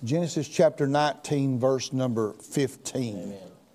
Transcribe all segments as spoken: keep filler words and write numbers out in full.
Genesis chapter nineteen, verse number fifteen. Amen.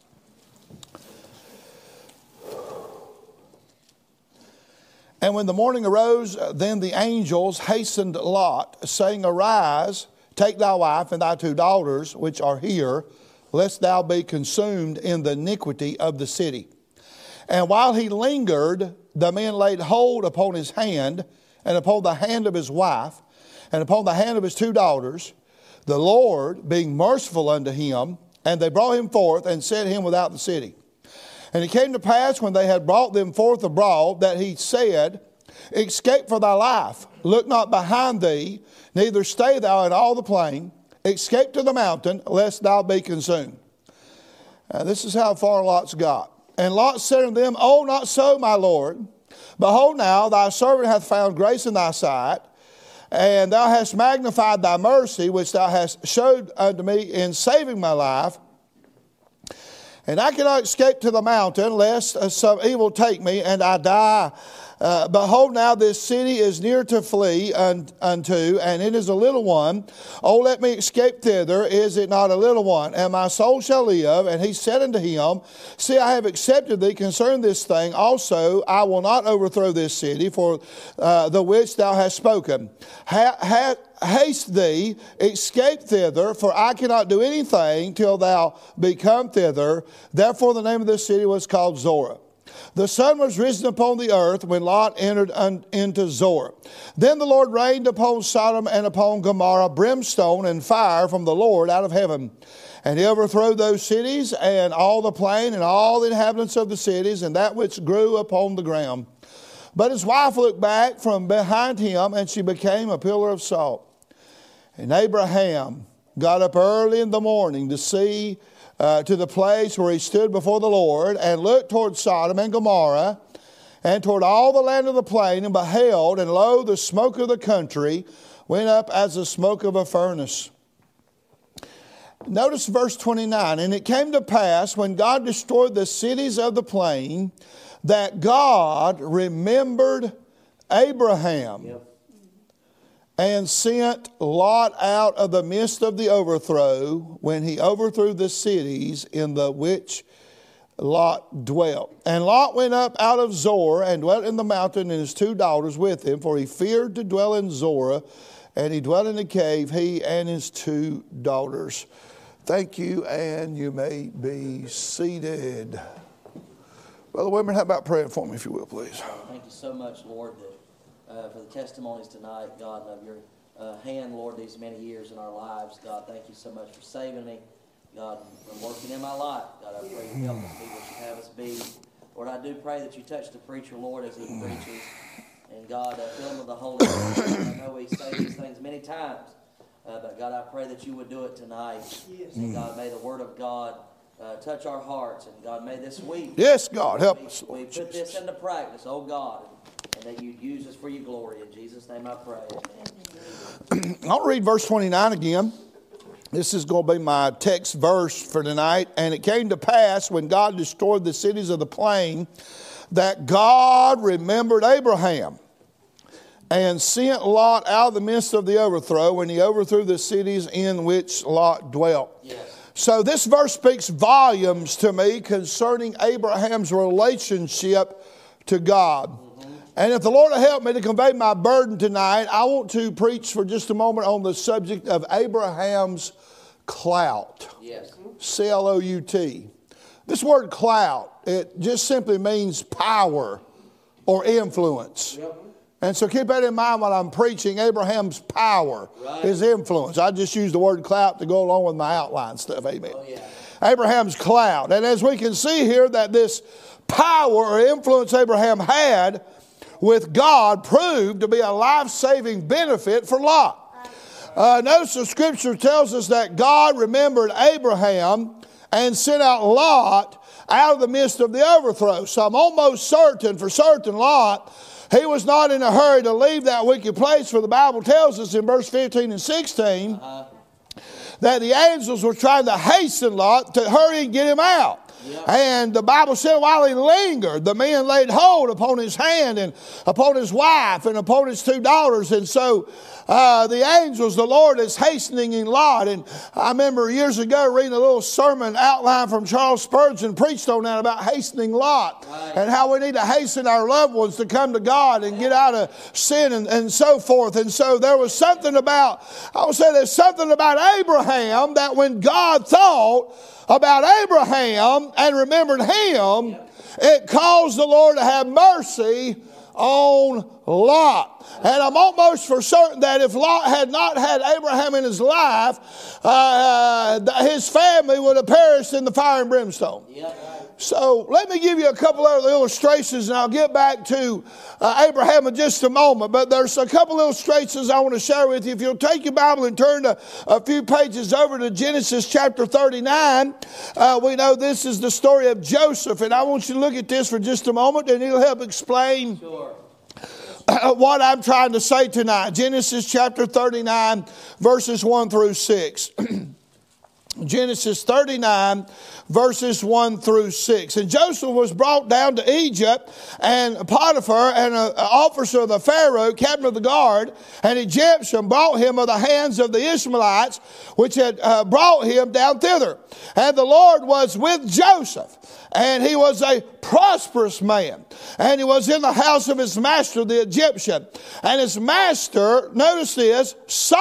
And when the morning arose, then the angels hastened Lot, saying, Arise, take thy wife and thy two daughters, which are here, lest thou be consumed in the iniquity of the city. And while he lingered, the men laid hold upon his hand, and upon the hand of his wife, and upon the hand of his two daughters, the Lord being merciful unto him, and they brought him forth and set him without the city. And it came to pass, when they had brought them forth abroad, that he said, Escape for thy life, look not behind thee, neither stay thou in all the plain, escape to the mountain, lest thou be consumed. Now, this is how far Lot's got. And Lot said unto them, Oh, not so, my Lord. Behold now, thy servant hath found grace in thy sight, and thou hast magnified thy mercy, which thou hast showed unto me in saving my life. And I cannot escape to the mountain, lest some evil take me, and I die. Uh, behold, now this city is near to flee un, unto, and it is a little one. Oh, let me escape thither. Is it not a little one? And my soul shall live. And he said unto him, See, I have accepted thee concerning this thing. Also, I will not overthrow this city for uh, the which thou hast spoken. Ha, ha, haste thee, escape thither, for I cannot do anything till thou be come thither. Therefore the name of this city was called Zorah. The sun was risen upon the earth when Lot entered un- into Zorah. Then the Lord rained upon Sodom and upon Gomorrah brimstone and fire from the Lord out of heaven. And he overthrew those cities and all the plain and all the inhabitants of the cities and that which grew upon the ground. But his wife looked back from behind him, and she became a pillar of salt. And Abraham got up early in the morning to see Uh, to the place where he stood before the Lord, and looked toward Sodom and Gomorrah, and toward all the land of the plain, and beheld, and lo, the smoke of the country went up as the smoke of a furnace. Notice verse twenty-nine. And it came to pass, when God destroyed the cities of the plain, that God remembered Abraham. Yep. And sent Lot out of the midst of the overthrow, when he overthrew the cities in the which Lot dwelt. And Lot went up out of Zorah, and dwelt in the mountain, and his two daughters with him, for he feared to dwell in Zorah, and he dwelt in a cave, he and his two daughters. Thank you, and you may be seated. Brother Whitman, how about praying for me, if you will, please? Thank you so much, Lord, that Uh, for the testimonies tonight, God, of your uh, hand, Lord, these many years in our lives. God, thank you so much for saving me, God, and working in my life. God, I pray you help us be what you have us be. Lord, I do pray that you touch the preacher, Lord, as he preaches. And God, uh, fill him with the Holy Spirit. I know we say these things many times, uh, but God, I pray that you would do it tonight. Yes. And God, may the word of God uh, touch our hearts. And God, may this week, yes, God, help we, us, Lord, we put Jesus. this into practice, oh God. And that you'd use us for your glory. In Jesus' name I pray. Amen. I'll read verse twenty-nine again. This is going to be my text verse for tonight. And it came to pass, when God destroyed the cities of the plain, that God remembered Abraham, and sent Lot out of the midst of the overthrow, when he overthrew the cities in which Lot dwelt. Yes. So this verse speaks volumes to me concerning Abraham's relationship to God. And if the Lord will help me to convey my burden tonight, I want to preach for just a moment on the subject of Abraham's clout. Yes. C L O U T. This word clout, it just simply means power or influence. Yep. And so keep that in mind when I'm preaching. Abraham's power, right. His influence. I just use the word clout to go along with my outline stuff. Amen. Oh, yeah. Abraham's clout. And as we can see here, that this power or influence Abraham had with God proved to be a life-saving benefit for Lot. Uh, notice the scripture tells us that God remembered Abraham and sent out Lot out of the midst of the overthrow. So I'm almost certain, for certain, Lot, he was not in a hurry to leave that wicked place, for the Bible tells us in verse fifteen and sixteen uh-huh. that the angels were trying to hasten Lot to hurry and get him out. Yep. And the Bible said while he lingered, the men laid hold upon his hand and upon his wife and upon his two daughters. And so uh, the angels, the Lord is hastening in Lot. And I remember years ago reading a little sermon outline from Charles Spurgeon, preached on that about hastening Lot. Right. And how we need to hasten our loved ones to come to God and get out of sin and, and so forth. And so there was something about, I would say there's something about Abraham that when God thought about Abraham and remembered him, it caused the Lord to have mercy on Lot. And I'm almost for certain that if Lot had not had Abraham in his life, uh, his family would have perished in the fire and brimstone. Yep. So let me give you a couple other illustrations, and I'll get back to uh, Abraham in just a moment. But there's a couple illustrations I want to share with you. If you'll take your Bible and turn to a few pages over to Genesis chapter thirty-nine, uh, we know this is the story of Joseph. And I want you to look at this for just a moment, and it'll help explain Sure. what I'm trying to say tonight. Genesis chapter thirty-nine, verses one through six. Genesis thirty-nine, verses one through six. And Joseph was brought down to Egypt, and Potiphar, and an officer of the Pharaoh, captain of the guard, an Egyptian, brought him of the hands of the Ishmaelites, which had uh, brought him down thither. And the Lord was with Joseph, and he was a prosperous man. And he was in the house of his master, the Egyptian. And his master, notice this,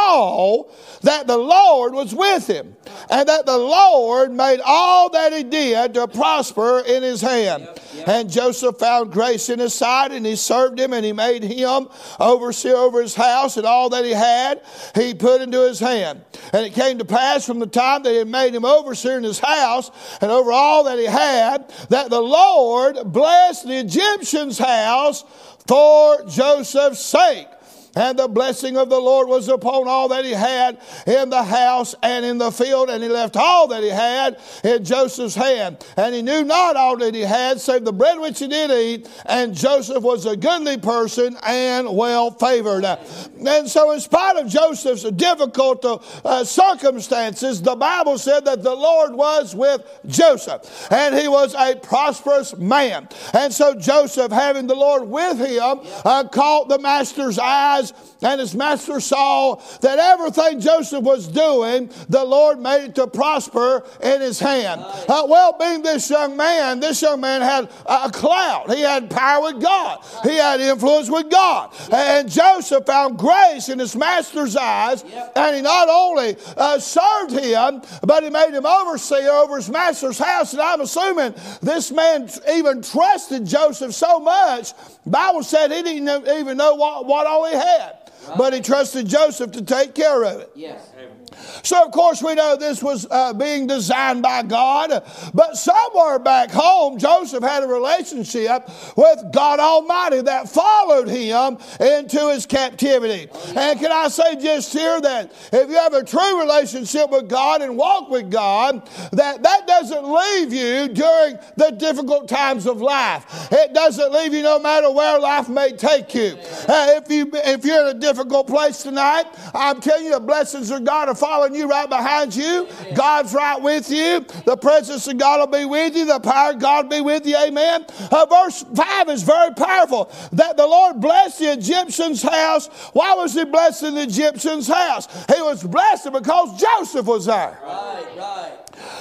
saw that the Lord was with him, and that the Lord made all that he did to prosper in his hand. Yep, yep. And Joseph found grace in his sight, and he served him, and he made him overseer over his house, and all that he had he put into his hand. And it came to pass from the time that he had made him overseer in his house and over all that he had, that the Lord blessed the Egyptian's house for Joseph's sake. And the blessing of the Lord was upon all that he had in the house and in the field. And he left all that he had in Joseph's hand. And he knew not all that he had, save the bread which he did eat. And Joseph was a goodly person and well favored. And so in spite of Joseph's difficult uh, circumstances, the Bible said that the Lord was with Joseph. And he was a prosperous man. And so Joseph, having the Lord with him, uh, caught the master's eyes. And his master saw that everything Joseph was doing, the Lord made it to prosper in his hand. Uh, well, being this young man, this young man had a clout. He had power with God. He had influence with God. And Joseph found grace in his master's eyes. And he not only uh, served him, but he made him overseer over his master's house. And I'm assuming this man even trusted Joseph so much, the Bible said he didn't even know what, what all he had. Right. But he trusted Joseph to take care of it. Yes. So, of course, we know this was uh, being designed by God. But somewhere back home, Joseph had a relationship with God Almighty that followed him into his captivity. Oh, yeah. And can I say just here that if you have a true relationship with God and walk with God, that that doesn't leave you during the difficult times of life. It doesn't leave you no matter where life may take you. Uh, if, you if you're in a difficult place tonight, I'm telling you the blessings of God are following you right behind you. Amen. God's right with you. The presence of God will be with you. The power of God will be with you. Amen. Uh, verse five is very powerful. That the Lord blessed the Egyptian's house. Why was he blessing the Egyptian's house? He was blessed because Joseph was there. Right, right.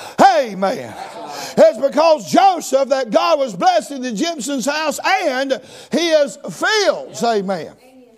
Amen. Right. It's because Joseph that God was blessing the Egyptian's house and his fields. Yep. Amen.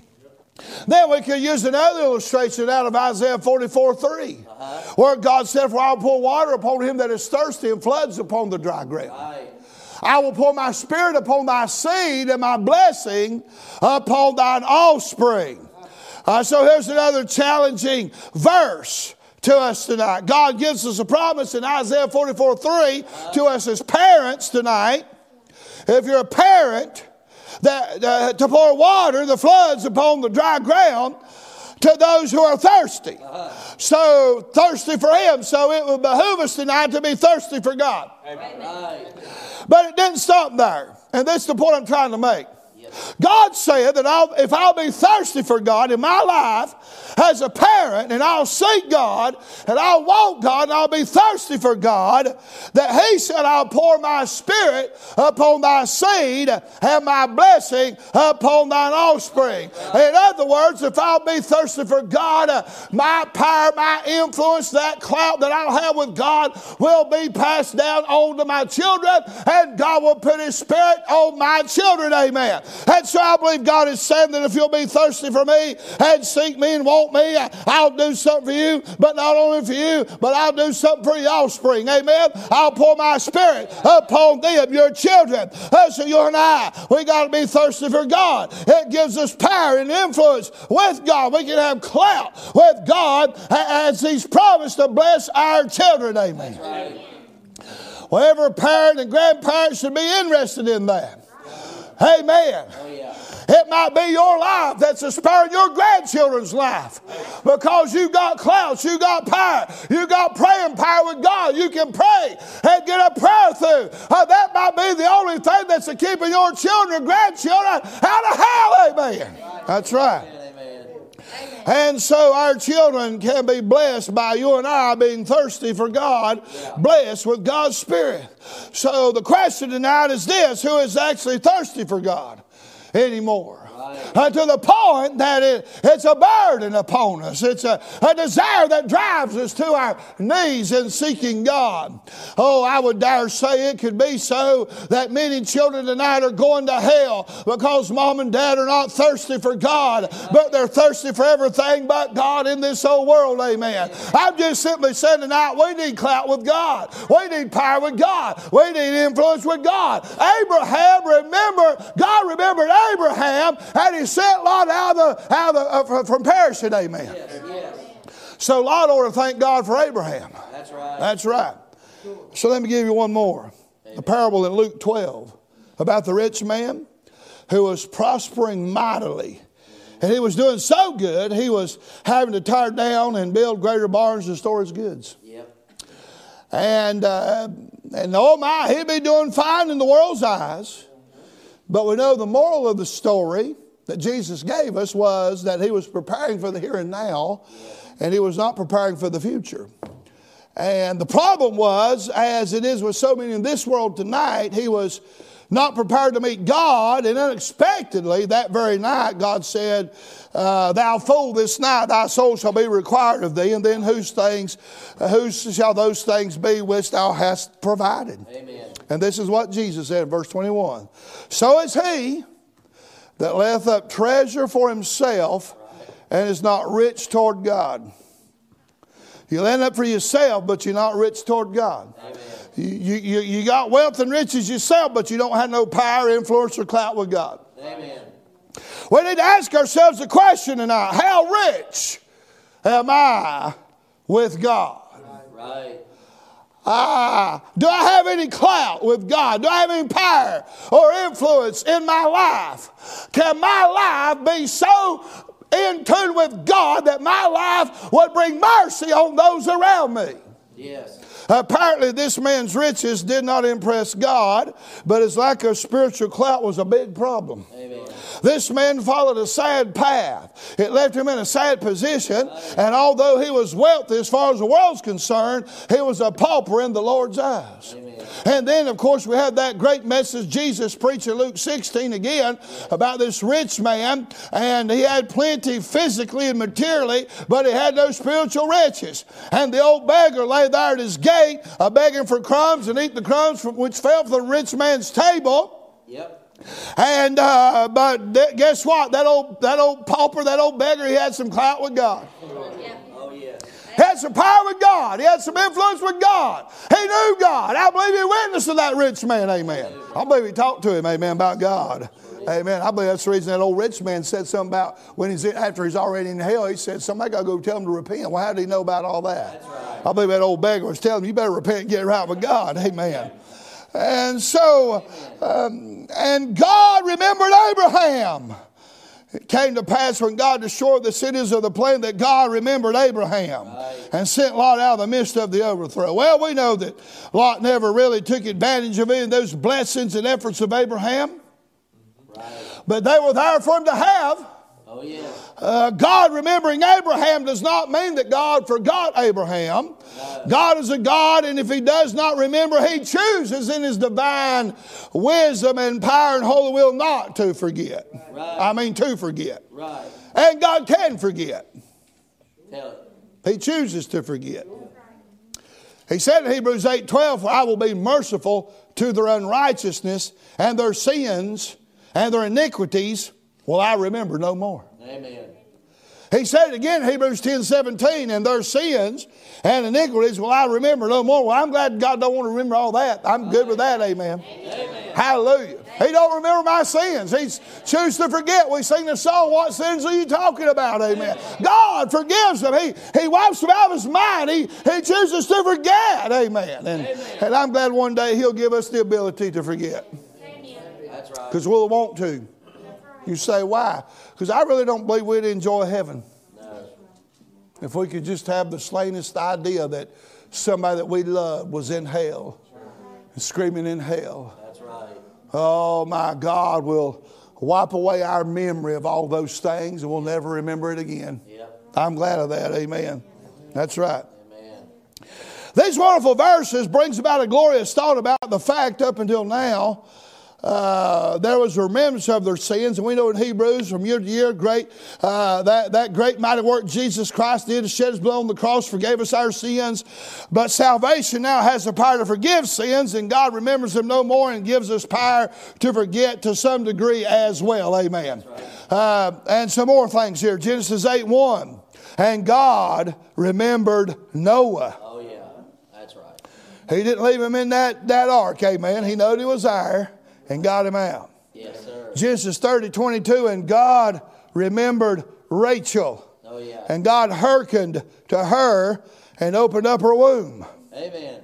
Then we could use another illustration out of Isaiah forty-four three, uh-huh. where God said, "For I will pour water upon him that is thirsty and floods upon the dry ground. Right. I will pour my spirit upon thy seed and my blessing upon thine offspring." Uh, so here's another challenging verse to us tonight. God gives us a promise in Isaiah forty-four three uh-huh. to us as parents tonight. If you're a parent, that uh, to pour water, the floods upon the dry ground to those who are thirsty. Uh-huh. So thirsty for him. So it would behoove us tonight to be thirsty for God. Amen. Right. But it didn't stop there. And this is the point I'm trying to make. God said that I'll, if I'll be thirsty for God in my life as a parent, and I'll seek God, and I'll want God, and I'll be thirsty for God, that He said, I'll pour my Spirit upon thy seed and my blessing upon thine offspring. In other words, if I'll be thirsty for God, my power, my influence, that clout that I'll have with God will be passed down on to my children, and God will put His Spirit on my children. Amen. And so I believe God is saying that if you'll be thirsty for me and seek me and want me, I'll do something for you, but not only for you, but I'll do something for your offspring. Amen. I'll pour my Spirit upon them, your children. So you and I, we got to be thirsty for God. It gives us power and influence with God. We can have clout with God as He's promised to bless our children. Amen. Right. Well, every parent and grandparent should be interested in that. Amen. Oh, yeah. It might be your life that's inspiring your grandchildren's life, because you got clouds, you got power, you got praying power with God. You can pray and get a prayer through. Uh, that might be the only thing that's keeping your children and grandchildren out of hell. Amen. That's right. And so our children can be blessed by you and I being thirsty for God, blessed with God's Spirit. So the question tonight is this: who is actually thirsty for God anymore? Uh, to the point that it, it's a burden upon us. It's a, a desire that drives us to our knees in seeking God. Oh, I would dare say it could be so that many children tonight are going to hell because mom and dad are not thirsty for God, but they're thirsty for everything but God in this old world. Amen. I'm just simply saying tonight, we need clout with God. We need power with God. We need influence with God. Abraham, remember, God remembered Abraham, and He sent Lot out of the, out of the, uh, from perishing. Amen. Yes, yes. So Lot ought to thank God for Abraham. That's right. That's right. So let me give you one more. Amen. A parable in Luke twelve about the rich man who was prospering mightily. And he was doing so good, he was having to tear down and build greater barns to store his goods. Yep. And, uh, and oh my, he'd be doing fine in the world's eyes. But we know the moral of the story that Jesus gave us was that he was preparing for the here and now, and he was not preparing for the future. And the problem was, as it is with so many in this world tonight, he was not prepared to meet God, and unexpectedly that very night God said, uh, thou fool, this night thy soul shall be required of thee, and then whose things, uh, whose shall those things be which thou hast provided? Amen. And this is what Jesus said in verse twenty-one. So is he that layeth up treasure for himself and is not rich toward God. You lay up for yourself, but you're not rich toward God. Amen. You, you, you got wealth and riches yourself, but you don't have no power, influence, or clout with God. Amen. We need to ask ourselves the question tonight: how rich am I with God? Right. Ah, do I have any clout with God? Do I have any power or influence in my life? Can my life be so in tune with God that my life would bring mercy on those around me? Yes. Apparently this man's riches did not impress God, but his lack of spiritual clout was a big problem. Amen. This man followed a sad path. It left him in a sad position, and although he was wealthy as far as the world's concerned, he was a pauper in the Lord's eyes. Amen. And then, of course, we have that great message Jesus preached in Luke sixteen again about this rich man, and he had plenty physically and materially, but he had no spiritual riches. And the old beggar lay there at his gate, uh, begging for crumbs, and eat the crumbs from, which fell from the rich man's table. Yep. And uh, but th- guess what? That old that old pauper, that old beggar, he had some clout with God. Yeah. Oh yeah. He had some power with God. He had some influence with God. He knew God. I believe he witnessed to that rich man. Amen. I believe he talked to him. Amen. About God. Amen. I believe that's the reason that old rich man said something about when he's in, after he's already in hell. He said, "Somebody got to go tell him to repent." Well, how did he know about all that? That's right. I believe that old beggar was telling him, "You better repent and get right with God." Amen. And so, um, and God remembered Abraham. It came to pass when God destroyed the cities of the plain that God remembered Abraham right. and sent Lot out of the midst of the overthrow. Well, we know that Lot never really took advantage of any of those blessings and efforts of Abraham. Right. But they were there for him to have. Oh, yeah. Uh, God remembering Abraham does not mean that God forgot Abraham. No. God is a God, and if he does not remember, he chooses in his divine wisdom and power and holy will not to forget. Right. I mean to forget. Right. And God can forget. Tell it. He chooses to forget. He said in Hebrews eight twelve, "For I will be merciful to their unrighteousness, and their sins and their iniquities will I remember no more." Amen. He said it again in Hebrews ten seventeen, "And their sins and iniquities will I remember no more." Well, I'm glad God don't want to remember all that. I'm good with that, amen. Amen. Hallelujah. He don't remember my sins. He chooses to forget. We sing the song, "What sins are you talking about?" Amen. God forgives them. He, he wipes them out of his mind. He, he chooses to forget. Amen. And, Amen. and I'm glad one day he'll give us the ability to forget. That's right. Because we'll want to. You say, why? Because I really don't believe we'd enjoy heaven. No. If we could just have the slightest idea that somebody that we loved was in hell, and screaming in hell. That's right. Oh, my God will wipe away our memory of all those things, and we'll never remember it again. Yep. I'm glad of that. Amen. That's right. Amen. These wonderful verses brings about a glorious thought about the fact up until now, Uh, there was a remembrance of their sins, and we know in Hebrews from year to year, great uh, that that great mighty work Jesus Christ did to shed his blood on the cross, forgave us our sins. But salvation now has the power to forgive sins, and God remembers them no more and gives us power to forget to some degree as well. Amen. Right. Uh, and some more things here. Genesis eight one, "And God remembered Noah." Oh, yeah. That's right. He didn't leave him in that, that ark. Amen. He knew he was there and got him out. Yes, sir. Genesis thirty twenty-two, "And God remembered Rachel, Oh, yeah. and God hearkened to her and opened up her womb." Amen.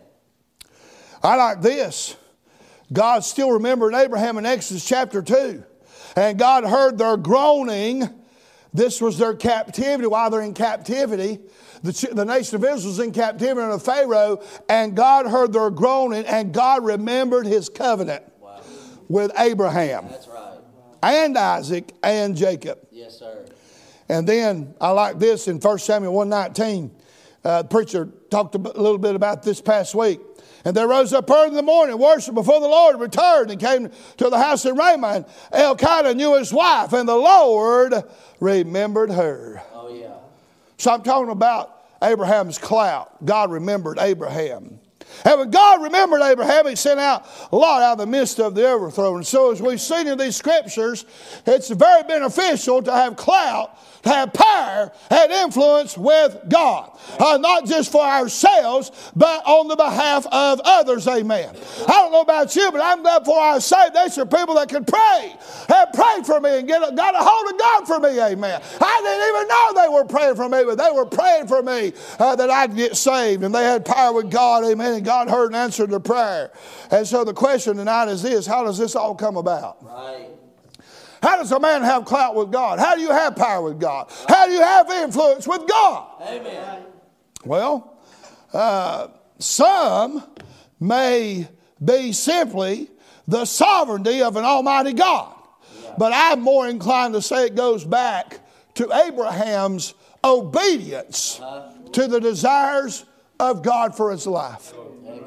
I like this. God still remembered Abraham in Exodus chapter two. "And God heard their groaning." This was their captivity. While they're in captivity, the, the nation of Israel was in captivity under Pharaoh, and God heard their groaning, and God remembered his covenant with Abraham. That's right. And Isaac and Jacob. Yes, sir. And then I like this in First Samuel one nineteen. Uh, the preacher talked a little bit about this past week. "And they rose up early in the morning, worshiped before the Lord, and returned and came to the house of Ramah. And Elkanah knew his wife, and the Lord remembered her." Oh, yeah. So I'm talking about Abraham's clout. God remembered Abraham. And when God remembered Abraham, he sent out Lot out of the midst of the overthrow. And so as we've seen in these scriptures, it's very beneficial to have clout, to have power and influence with God. Uh, not just for ourselves, but on the behalf of others. Amen. I don't know about you, but I'm glad for our saved. There's some people that can pray, have prayed for me and get a, got a hold of God for me. Amen. I didn't even know they were praying for me, but they were praying for me uh, that I'd get saved. And they had power with God. Amen. And God heard and answered their prayer. And so the question tonight is this: how does this all come about? Right. How does a man have clout with God? How do you have power with God? How do you have influence with God? Amen. Well, uh, some may be simply the sovereignty of an almighty God. Yeah. But I'm more inclined to say it goes back to Abraham's obedience Uh-huh. to the desires of God for his life. Amen.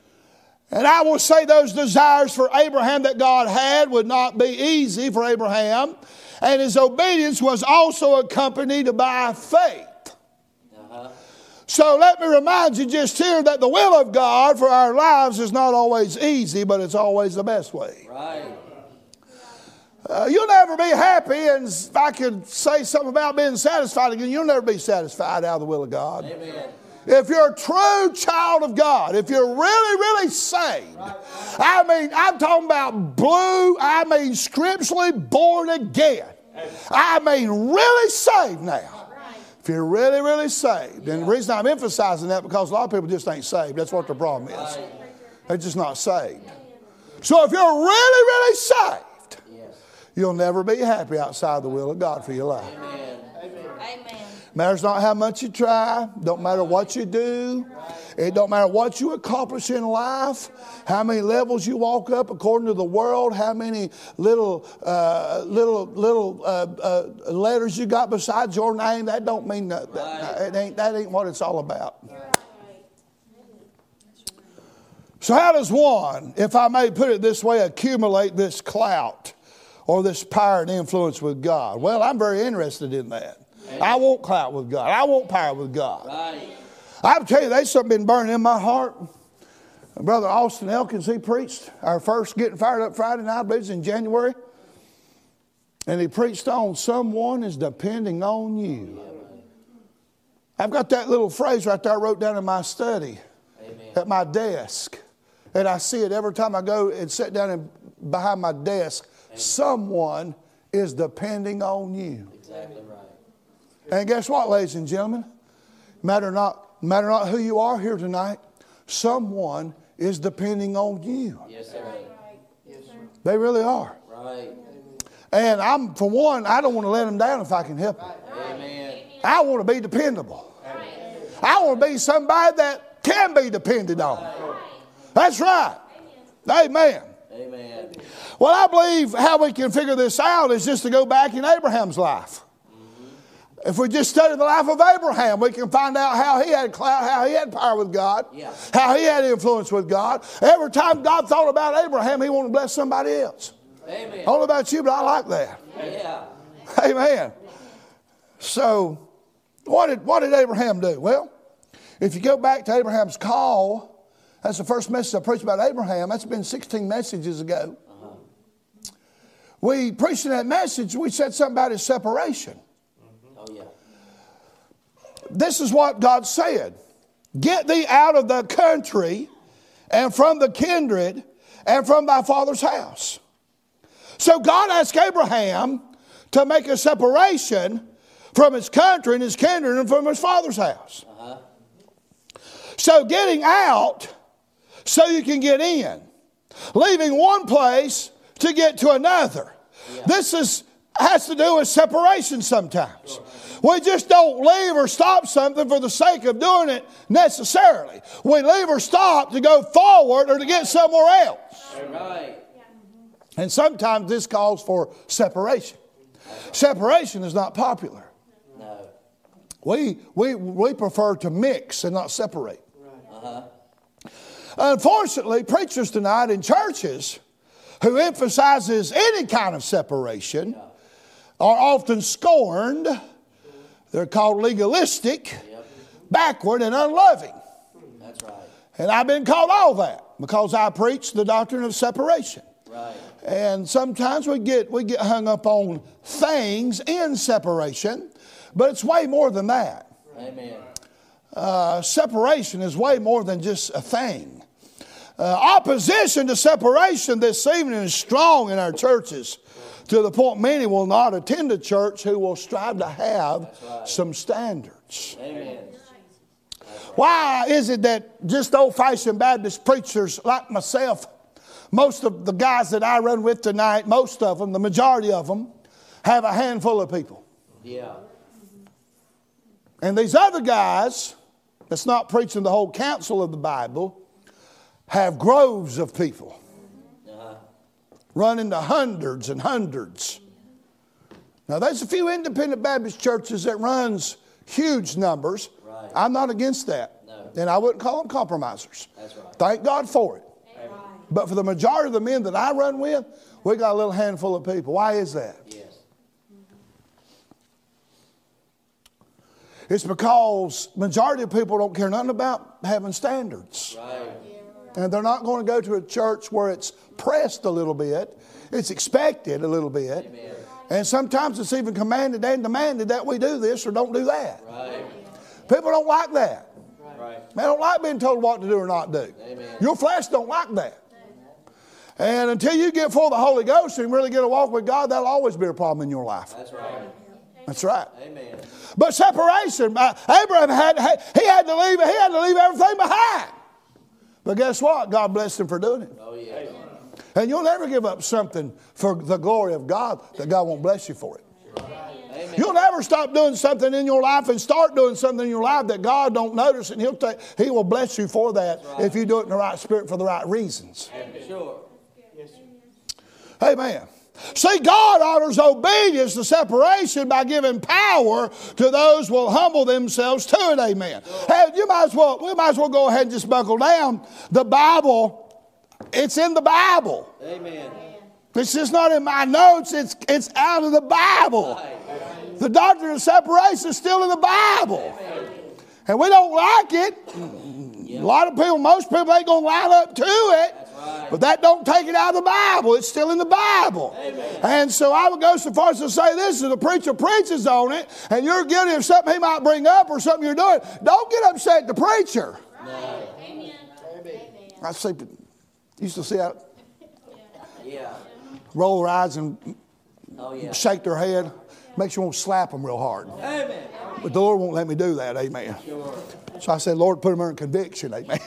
And I will say those desires for Abraham that God had would not be easy for Abraham. And his obedience was also accompanied by faith. Uh-huh. So let me remind you just here that the will of God for our lives is not always easy, but it's always the best way. Right. Uh, you'll never be happy, and if I could say something about being satisfied again, you'll never be satisfied out of the will of God. Amen. If you're a true child of God, if you're really, really saved, I mean, I'm talking about blue, I mean scripturally born again. I mean really saved now. If you're really, really saved. And the reason I'm emphasizing that because a lot of people just ain't saved. That's what the problem is. They're just not saved. So if you're really, really saved, Yes. you'll never be happy outside the will of God for your life. Amen. Amen. Matters not how much you try. Don't matter what you do. It don't matter what you accomplish in life. How many levels you walk up according to the world. How many little uh, little little uh, uh, letters you got besides your name. That don't mean that. That, it ain't, that ain't what it's all about. So how does one, if I may put it this way, accumulate this clout or this power and influence with God? Well, I'm very interested in that. Amen. I want clout with God. I want power with God. Right. I'll tell you, there's something been burning in my heart. Brother Austin Elkins, he preached our first Getting Fired Up Friday night, I believe it was in January. And he preached on someone is depending on you. I've got that little phrase right there I wrote down in my study. Amen. At my desk. And I see it every time I go and sit down in, behind my desk. Amen. Someone is depending on you. Exactly right. And guess what, ladies and gentlemen? Matter not, matter not who you are here tonight, someone is depending on you. Yes, sir. Yes, sir. They really are. Right. And I'm, for one, I don't want to let them down if I can help them. Amen. I want to be dependable. I want to be somebody that can be depended on. That's right. Amen. Amen. Well, I believe how we can figure this out is just to go back in Abraham's life. Mm-hmm. If we just study the life of Abraham, we can find out how he had clout, how he had power with God, yeah. how he had influence with God. Every time God thought about Abraham, he wanted to bless somebody else. Amen. I don't know about you, but I like that. Yeah. Amen. So, what did, what did Abraham do? Well, if you go back to Abraham's call, that's the first message I preached about Abraham. That's been sixteen messages ago. Uh-huh. We preached in that message, we said something about his separation. Mm-hmm. Oh, yeah. This is what God said. Get thee out of the country and from the kindred and from thy father's house. So God asked Abraham to make a separation from his country and his kindred and from his father's house. Uh-huh. So getting out so you can get in. Leaving one place to get to another. Yeah. This is has to do with separation sometimes. Sure. We just don't leave or stop something for the sake of doing it necessarily. We leave or stop to go forward or to get somewhere else. Right. And sometimes this calls for separation. Separation is not popular. No. We, we, we prefer to mix and not separate. Uh-huh. Unfortunately, preachers tonight in churches who emphasizes any kind of separation are often scorned. They're called legalistic, yep. backward, and unloving. That's right. And I've been called all that because I preach the doctrine of separation. Right. And sometimes we get we get hung up on things in separation, but it's way more than that. Amen. Uh, separation is way more than just a thing. Uh, opposition to separation this evening is strong in our churches to the point many will not attend a church who will strive to have right. some standards. Amen. Why is it that just old-fashioned Baptist preachers like myself, most of the guys that I run with tonight, most of them, the majority of them, have a handful of people? Yeah. And these other guys that's not preaching the whole counsel of the Bible have groves of people. Uh-huh. Run into hundreds and hundreds. Now, there's a few independent Baptist churches that runs huge numbers. Right. I'm not against that. No. And I wouldn't call them compromisers. That's right. Thank God for it. Amen. But for the majority of the men that I run with, we got a little handful of people. Why is that? Yes. It's because majority of people don't care nothing about having standards. Right. And they're not going to go to a church where it's pressed a little bit. It's expected a little bit. Amen. And sometimes it's even commanded and demanded that we do this or don't do that. Right. People don't like that. Right. They don't like being told what to do or not do. Amen. Your flesh don't like that. And until you get full of the Holy Ghost and really get a walk with God, that'll always be a problem in your life. That's right. That's right. Amen. But separation, uh, Abraham had, had he had to leave. He had to leave everything behind. But guess what? God blessed him for doing it. Oh, yeah. And you'll never give up something for the glory of God that God won't bless you for it. Amen. You'll never never stop doing something in your life and start doing something in your life that God don't notice, and He'll take, He will bless you for that right. if you do it in the right spirit for the right reasons. Sure. Amen. See, God honors obedience to separation by giving power to those who will humble themselves to it. Amen. Hey, you might as well, we might as well go ahead and just buckle down. The Bible, it's in the Bible. Amen. It's just not in my notes. It's, it's out of the Bible. The doctrine of separation is still in the Bible. And we don't like it. A lot of people, most people ain't going to line up to it. Right. But that don't take it out of the Bible. It's still in the Bible. Amen. And so I would go so far as to say this, if the preacher preaches on it and you're guilty of something he might bring up or something you're doing, don't get upset at the preacher. No. Amen. I see, used to see that. Yeah. Roll their eyes and oh, yeah. shake their head. Makes you want to slap them real hard. Amen. But the Lord won't let me do that. Amen. Sure. So I said, Lord, put them under conviction. Amen.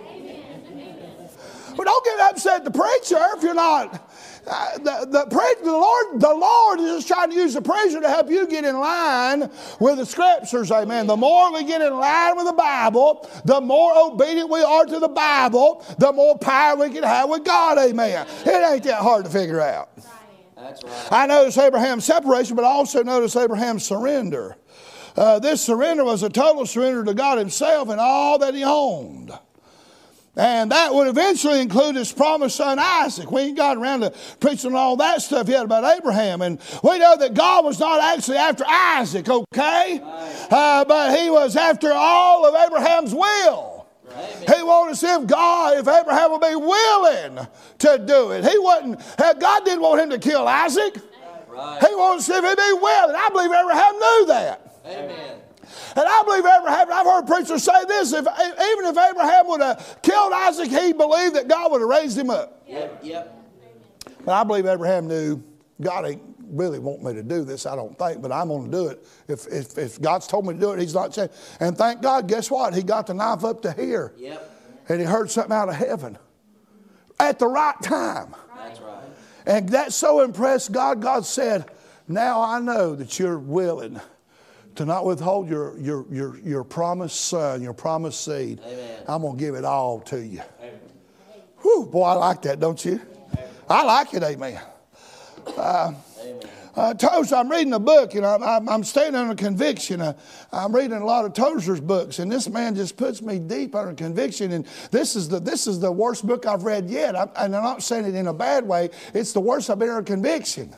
But don't get upset at the preacher if you're not. Uh, the, the, pre- the, Lord, the Lord is just trying to use the preacher to help you get in line with the Scriptures. Amen. The more we get in line with the Bible, the more obedient we are to the Bible, the more power we can have with God. Amen. It ain't that hard to figure out. That's right. I notice Abraham's separation, but I also notice Abraham's surrender. Uh, this surrender was a total surrender to God Himself and all that He owned. And that would eventually include his promised son Isaac. We ain't got around to preaching all that stuff yet about Abraham. And we know that God was not actually after Isaac, okay? Uh, but He was after all of Abraham's will. Right. He wanted to see if God, if Abraham would be willing to do it. He wasn't, God didn't want him to kill Isaac. Right. He wanted to see if he'd be willing. I believe Abraham knew that. Amen. And I believe Abraham, I've heard preachers say this, if, even if Abraham would have killed Isaac, he believed that God would have raised him up. Yep, yep. But I believe Abraham knew, God ain't really want me to do this, I don't think, but I'm going to do it. If, if, if God's told me to do it, He's not saying. And thank God, guess what? He got the knife up to here. Yep. And he heard something out of heaven at the right time. That's right. And that so impressed God, God said, now I know that you're willing to not withhold your, your, your, your promised son, your promised seed. Amen. I'm going to give it all to you. Amen. Whew, boy, I like that, don't you? Amen. I like it, amen. Uh, amen. Uh, Tozer, I'm reading a book, and I'm, I'm, I'm staying under conviction. Uh, I'm reading a lot of Tozer's books, and this man just puts me deep under conviction. And this is the this is the worst book I've read yet. I'm, and I'm not saying it in a bad way. It's the worst I've been under conviction.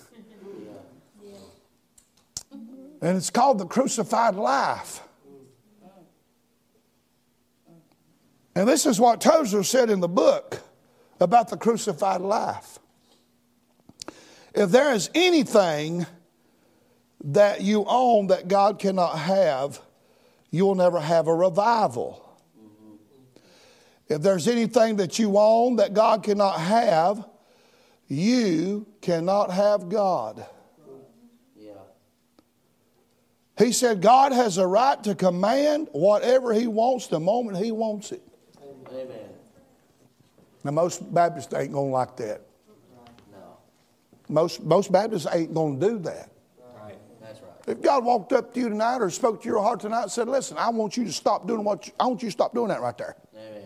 And it's called The Crucified Life. And this is what Tozer said in the book about the crucified life. If there is anything that you own that God cannot have, you will never have a revival. If there's anything that you own that God cannot have, you cannot have God. He said God has a right to command whatever He wants the moment He wants it. Amen. Now, most Baptists ain't going to like that. No. Most, most Baptists ain't going to do that. Right. That's right. If God walked up to you tonight or spoke to your heart tonight and said, listen, I want you to stop doing what you, I want you to stop doing that right there. Amen.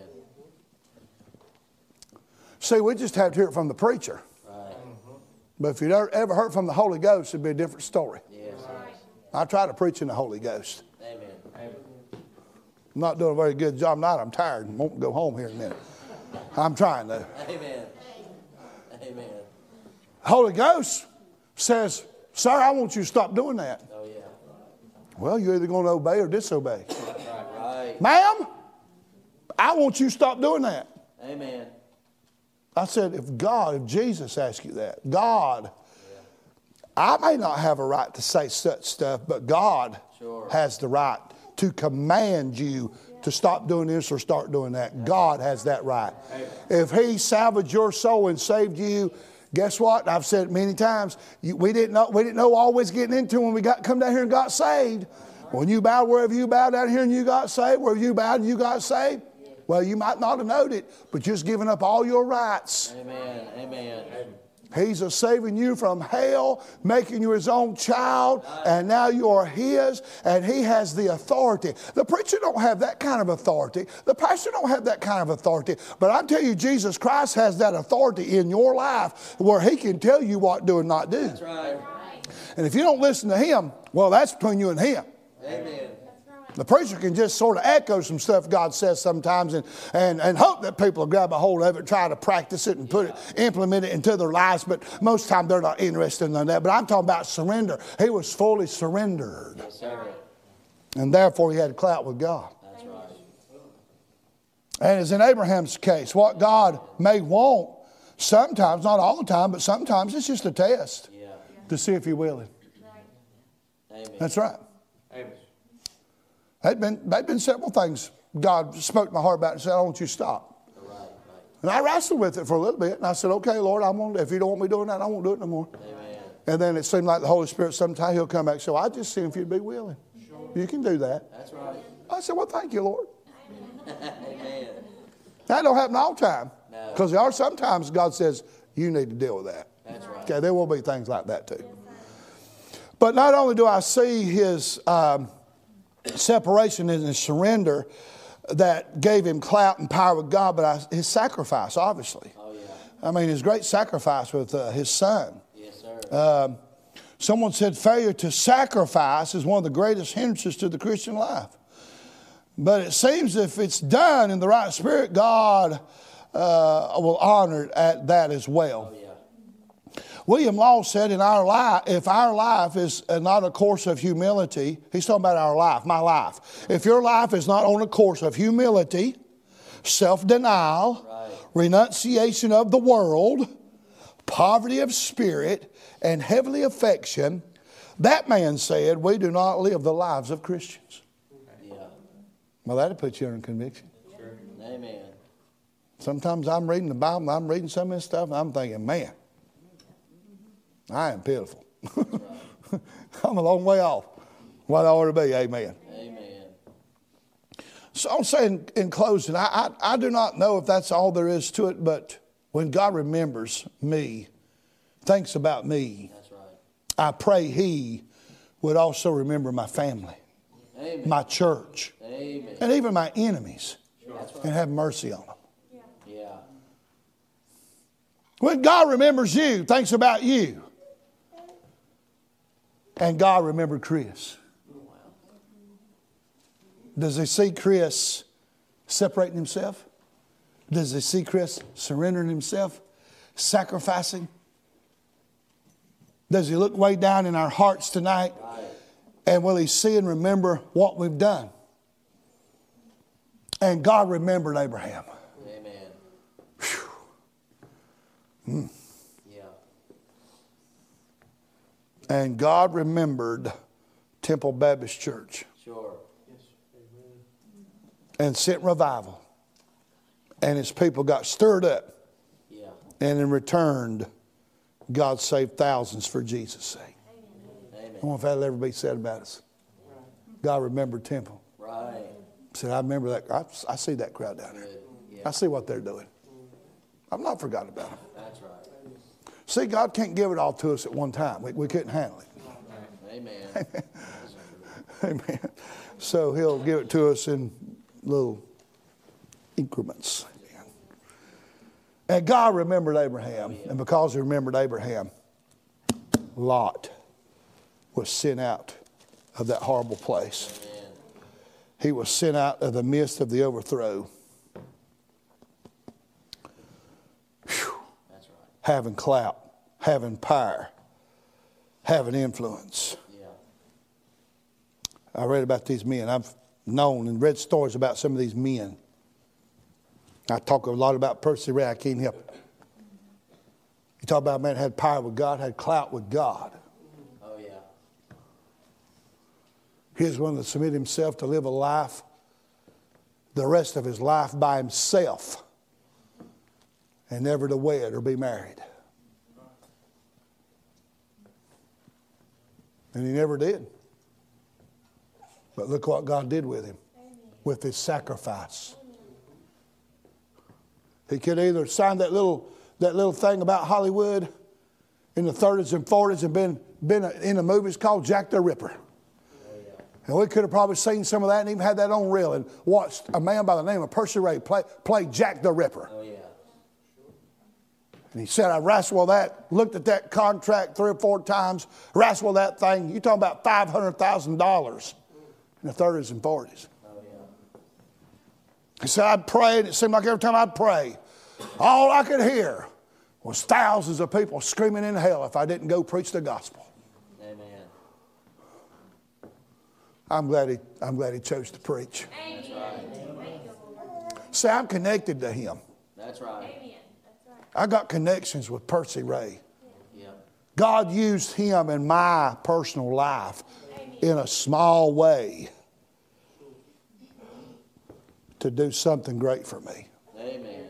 See, we just have to hear it from the preacher. Right. But if you'd ever heard from the Holy Ghost, it'd be a different story. Yes. I try to preach in the Holy Ghost. Amen. Amen. I'm not doing a very good job tonight. I'm tired and won't go home here in a minute. I'm trying to. Amen. Amen. Holy Ghost says, sir, I want you to stop doing that. Oh, yeah. Well, you're either going to obey or disobey. Right, right. Ma'am, I want you to stop doing that. Amen. I said, if God, if Jesus asked you that, God, I may not have a right to say such stuff, but God sure. has the right to command you to stop doing this or start doing that. God has that right. Amen. If He salvaged your soul and saved you, guess what? I've said it many times. You, we didn't know. We didn't know always getting into when we got come down here and got saved. When you bowed wherever you bowed down here and you got saved, wherever you bowed and you got saved. Well, you might not have known it, but just giving up all your rights. Amen. Amen. He's a saving you from hell, making you his own child, and now you are his, and he has the authority. The preacher don't have that kind of authority. The pastor don't have that kind of authority. But I tell you, Jesus Christ has that authority in your life where he can tell you what to do and not do. That's right. And if you don't listen to him, well, that's between you and him. Amen. The preacher can just sort of echo some stuff God says sometimes and, and, and hope that people will grab a hold of it, try to practice it and put it, implement it into their lives. But most of the time they're not interested in that. But I'm talking about surrender. He was fully surrendered. Yes, sir. And therefore he had clout with God. That's right. And as in Abraham's case, what God may want, sometimes, not all the time, but sometimes it's just a test Yeah. to see if you're willing. Amen. That's right. Amen. There'd been, there'd been several things God spoke to my heart about and said, I want you to stop. Right, right. And I wrestled with it for a little bit. And I said, okay, Lord, I won't, if you don't want me doing that, I won't do it no more. Amen. And then it seemed like the Holy Spirit, sometime he'll come back and say, well, I just see if you'd be willing. Sure. You can do that. That's right. I said, well, thank you, Lord. Amen. That don't happen all the time. No. Because there are sometimes God says, you need to deal with that. That's right. Okay, there will be things like that too. But not only do I see his um, separation and his surrender that gave him clout and power with God, but I, his sacrifice, obviously. Oh, yeah. I mean, his great sacrifice with uh, his son. Yes, sir. Um, someone said failure to sacrifice is one of the greatest hindrances to the Christian life. But it seems if it's done in the right spirit, God uh, will honor at that as well. Oh, yeah. William Law said in our life, if our life is not a course of humility, he's talking about our life, my life. If your life is not on a course of humility, self-denial, Right. renunciation of the world, poverty of spirit, and heavenly affection, that man said, we do not live the lives of Christians. Yeah. Well, that'll put you under conviction. Sure. Amen. Sometimes I'm reading the Bible and I'm reading some of this stuff and I'm thinking, man, I am pitiful. I'm a long way off what I ought to be. Amen. Amen. So I'm saying in closing, I, I, I do not know if that's all there is to it, but when God remembers me, thinks about me, That's right. I pray he would also remember my family, Amen. my church, Amen. and even my enemies, That's right. and have mercy on them. Yeah. When God remembers you, thinks about you, and God remembered Chris. Does he see Chris separating himself? Does he see Chris surrendering himself, sacrificing? Does he look way down in our hearts tonight? Right. And will he see and remember what we've done? And God remembered Abraham. Amen. Mm. Yeah. And God remembered Temple Baptist Church. Sure. And sent revival. And his people got stirred up. Yeah. And in return, God saved thousands for Jesus' sake. Amen. I wonder if that'll ever be said about us. God remembered Temple. Right. Said, I remember that. I, I see that crowd down there. Good. Yeah. I see what they're doing. I've not forgotten about them. That's right. See, God can't give it all to us at one time. We, we couldn't handle it. Amen. Amen. So he'll give it to us in little increments. Amen. And God remembered Abraham. And because he remembered Abraham, Lot was sent out of that horrible place. Amen. He was sent out of the midst of the overthrow. Whew. That's right. Having clout, having power, having influence. Yeah. I read about these men. I've known and read stories about some of these men. I talk a lot about Percy Ray. I can't help it. You talk about a man that had power with God, had clout with God. Oh, yeah. Here's one that submitted himself to live a life, the rest of his life by himself, and never to wed or be married. And he never did. But look what God did with him, with his sacrifice. He could either sign that little, that little thing about Hollywood in the thirties and forties and been, been in a movie called Jack the Ripper. And we could have probably seen some of that and even had that on reel and watched a man by the name of Percy Ray play, play Jack the Ripper. Oh, yeah. And he said, I wrestled with that, looked at that contract three or four times, wrestled with that thing. You're talking about five hundred thousand dollars in the thirties and forties. Oh, yeah. He said, I'd pray, and it seemed like every time I'd pray, all I could hear was thousands of people screaming in hell if I didn't go preach the gospel. Amen. I'm glad he, I'm glad he chose to preach. That's right. See, I'm connected to him. That's right. I got connections with Percy Ray. Yeah. God used him in my personal life in a small way to do something great for me. Amen.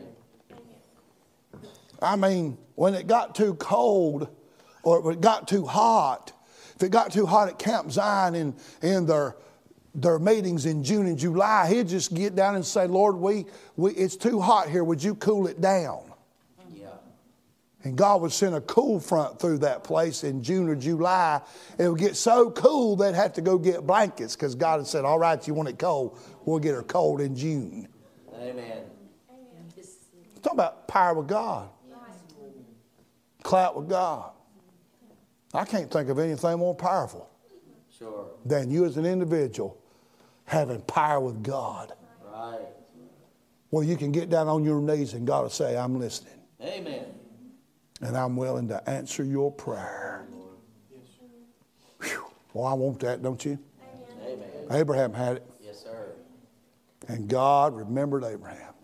I mean, when it got too cold or when it got too hot, if it got too hot at Camp Zion in, in their, their meetings in June and July, he'd just get down and say, Lord, we, we it's too hot here. Would you cool it down? Yeah. And God would send a cool front through that place in June or July. It would get so cool they'd have to go get blankets because God had said, all right, you want it cold, we'll get her cold in June. Amen. Talk about power with God. Clout with God. I can't think of anything more powerful Sure. than you as an individual having power with God. Right. Well, you can get down on your knees and God will say, I'm listening. Amen. And I'm willing to answer your prayer. Whew. Well, I want that, don't you? Amen. Abraham had it. Yes, sir. And God remembered Abraham.